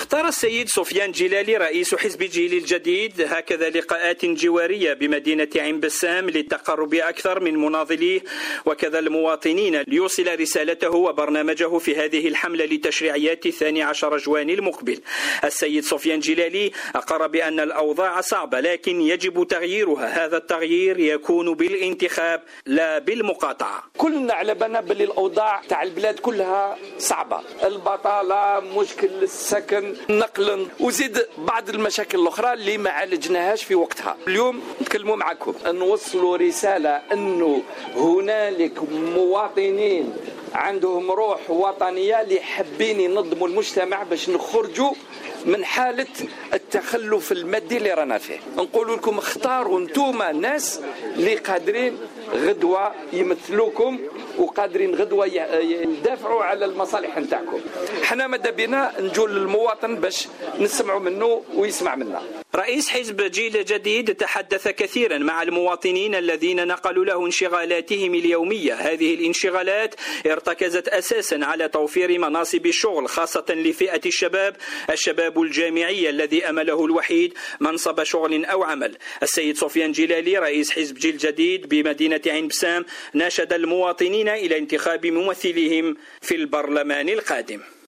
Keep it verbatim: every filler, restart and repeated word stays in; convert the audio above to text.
اختار السيد سفيان جلالي رئيس حزب جيل الجديد هكذا لقاءات جوارية بمدينة عين بسام للتقرب أكثر من مناضليه وكذا المواطنين ليوصل رسالته وبرنامجه في هذه الحملة لتشريعيات الثاني عشر جوان المقبل. السيد سفيان جلالي أقر بأن الأوضاع صعبة لكن يجب تغييرها، هذا التغيير يكون بالانتخاب لا بالمقاطعة. كلنا على بالنا باللي الأوضاع تاع البلاد كلها صعبة، البطالة، مشكل السكن، نقل، وزيد بعض المشاكل الأخرى اللي ما عالجناهاش في وقتها. اليوم نتكلموا معكم نوصلوا رسالة أنه هنالك مواطنين عندهم روح وطنية اللي حابين ينظموا المجتمع باش نخرجوا من حالة التخلف المادي اللي رانا فيه. نقول لكم اختاروا انتوما ناس اللي قادرين غدوة يمثلوكم وقادرين غدوة يدافعوا على المصالح نتاعكم. حنا ماذا بينا نجوا للمواطن باش نسمعوا منه ويسمع منا. رئيس حزب جيل جديد تحدث كثيرا مع المواطنين الذين نقلوا له انشغالاتهم اليومية. هذه الانشغالات ارتكزت أساسا على توفير مناصب الشغل خاصة لفئة الشباب الشباب الجامعي الذي أمله الوحيد منصب شغل أو عمل. السيد سفيان جلالي رئيس حزب جيل جديد بمدينة عين بسام ناشد المواطنين إلى انتخاب ممثليهم في البرلمان القادم.